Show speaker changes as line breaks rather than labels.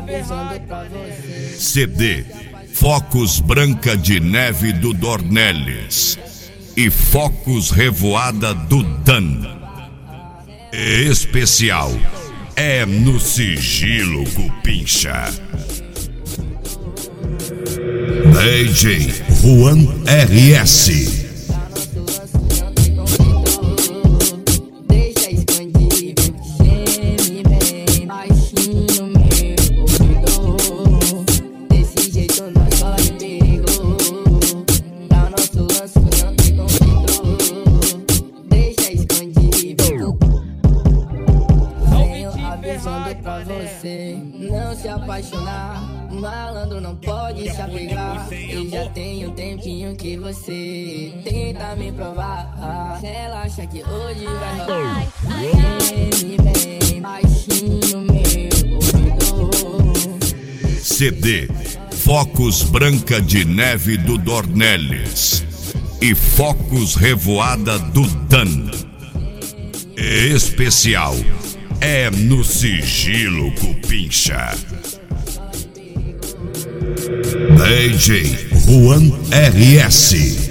CD Focos Branca de Neve do Dornelles e Focos Revoada do Dan. Especial é no Sigilo Cupincha. DJ Juan RS.
Pra você não se apaixonar, malandro não pode se apegar. Eu já tenho um tempinho que você tenta me provar. Relaxa que hoje vai rolar. Me bem baixinho meu ouvidor.
CD Focos Branca de Neve do Dornelles e Focos Revoada do Dan. Especial é no Sigilo Cupincha. DJ Juan RS.